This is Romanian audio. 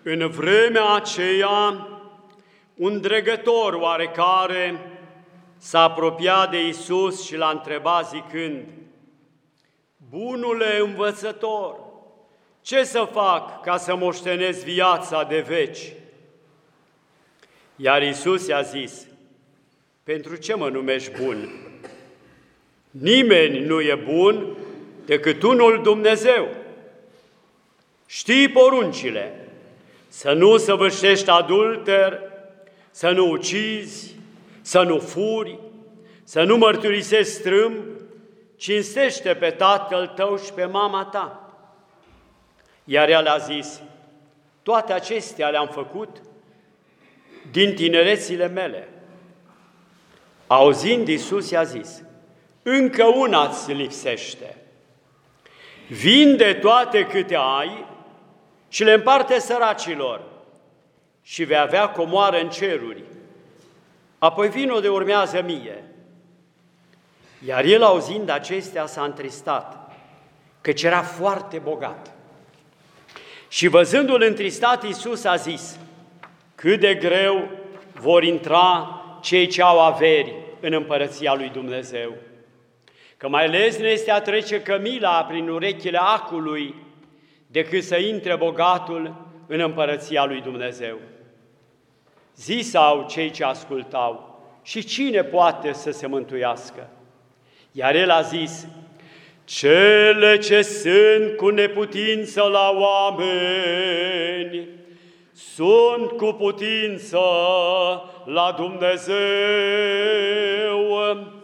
În vremea aceea, un dregător oarecare s-a apropiat de Iisus și l-a întrebat zicând: Bunule învățător, ce să fac ca să moștenesc viața de veci? Iar Iisus i-a zis: Pentru ce mă numești bun? Nimeni nu e bun decât unul Dumnezeu. Știi poruncile: să nu săvârșești adulter, să nu ucizi, să nu furi, să nu mărturisești strâmb, cinstește pe tatăl tău și pe mama ta. Iar el a zis: toate acestea le-am făcut din tinerețile mele. Auzind, Iisus i-a zis: încă una îți lipsește. Vinde toate câte ai și le împarte săracilor și vei avea comoară în ceruri. Apoi vino de urmează mie. Iar el, auzind acestea, s-a întristat, căci era foarte bogat. Și văzându-l întristat, Iisus a zis: cât de greu vor intra cei ce au averi în împărăția lui Dumnezeu. Că mai lesne este a trece cămila prin urechile acului decât să intre bogatul în împărăția lui Dumnezeu. Zisau cei ce ascultau: și cine poate să se mântuiască? Iar el a zis: cele ce sunt cu neputință la oameni sunt cu putință la Dumnezeu.